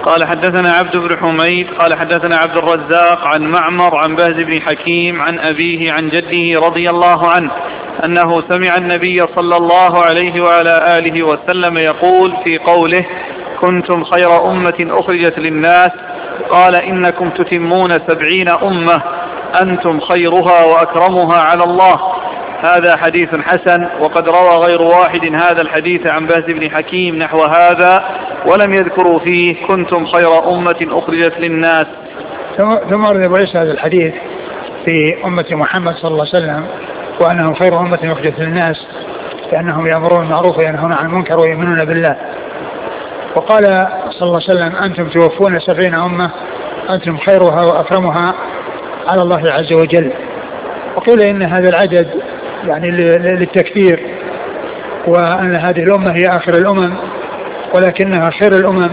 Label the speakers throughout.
Speaker 1: قال حدثنا عبد بن حميد قال حدثنا عبد الرزاق عن معمر عن بهز بن حكيم عن أبيه عن جده رضي الله عنه أنه سمع النبي صلى الله عليه وعلى آله وسلم يقول في قوله كنتم خير أمة أخرجت للناس قال إنكم تتمون 70 أمة أنتم خيرها وأكرمها على الله. هذا حديث حسن. وقد روى غير واحد هذا الحديث عن بهز بن حكيم نحو هذا ولم يذكروا فيه كنتم خير أمة أخرجت للناس.
Speaker 2: ثم أرد أبو عيسى هذا الحديث في أمة محمد صلى الله عليه وسلم وأنهم خير أمة أخرجت للناس لأنهم يأمرون بالمعروف وينهون عن المنكر ويؤمنون بالله. وقال صلى الله عليه وسلم أنتم توفون 70 أمة أنتم خيرها وأكرمها على الله عز وجل. وقيل إن هذا العدد يعني للتكثير وأن هذه الأمة هي آخر الأمم ولكنها خير الأمم.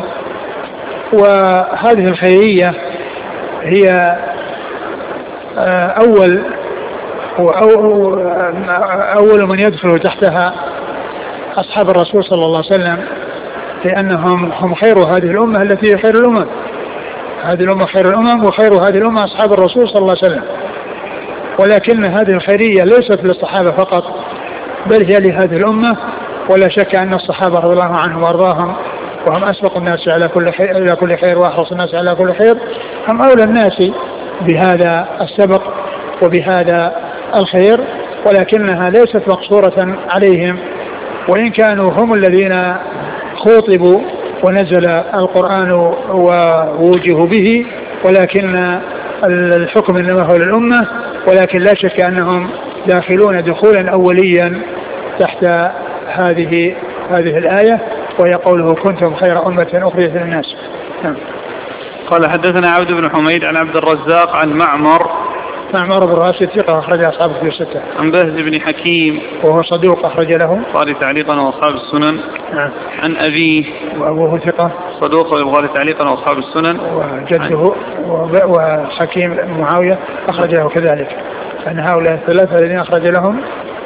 Speaker 2: وهذه الخيرية هي أول من يدخل تحتها أصحاب الرسول صلى الله عليه وسلم لأنهم هم خير هذه الأمة التي هي خير الأمم. هذه الأمة خير الأمم وخير هذه الأمة أصحاب الرسول صلى الله عليه وسلم. ولكن هذه الخيرية ليست للصحابة فقط بل هي لهذه الأمة. ولا شك أن الصحابة رضي الله عنهم وأرضاهم وهم أسبق الناس على كل خير وأحرص الناس على كل خير هم أولى الناس بهذا السبق وبهذا الخير. ولكنها ليست مقصورة عليهم وإن كانوا هم الذين خوطبوا ونزل القرآن ووجهوا به ولكن الحكم إنما هو للأمة. ولكن لا شك أنهم داخلون دخولا أوليا تحت هذه الآية وهي قوله كنتم خير أمة أخرجت للناس.
Speaker 1: قال حدثنا عبد بن حميد عن عبد الرزاق عن معمر
Speaker 2: بن راشد ثقة أخرج أصحابه في 6.
Speaker 1: عن بهز بن حكيم
Speaker 2: وهو صدوق أخرج له
Speaker 1: البخاري تعليقا وأصحاب السنن. عن أبيه
Speaker 2: وأبوه ثقة
Speaker 1: صدوق البخاري تعليقا وأصحاب السنن.
Speaker 2: وجده وحكيم معاوية أخرج له كذلك. أن هؤلاء الثلاثة الذين أخرج لهم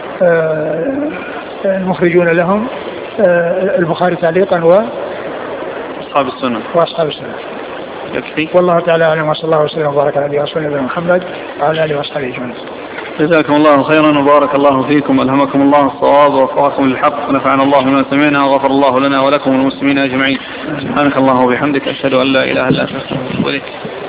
Speaker 2: المخرجون لهم البخاري تعليقا وأصحاب السنن.
Speaker 1: يكفي.
Speaker 2: والله تعالى أعلم وصلى الله وسلم وبارك على نبينا محمد وعلى آله وصحبه أجمعين.
Speaker 1: جزاكم الله خيرا وبارك الله فيكم. ألهمكم الله الصواب ووفقكم للحق ونفعنا الله بما سمعنا وغفر الله لنا ولكم والمسلمين أجمعين. سبحانك اللهم وبحمدك أشهد أن لا إله إلا أنت أستغفرك وأتوب إليك.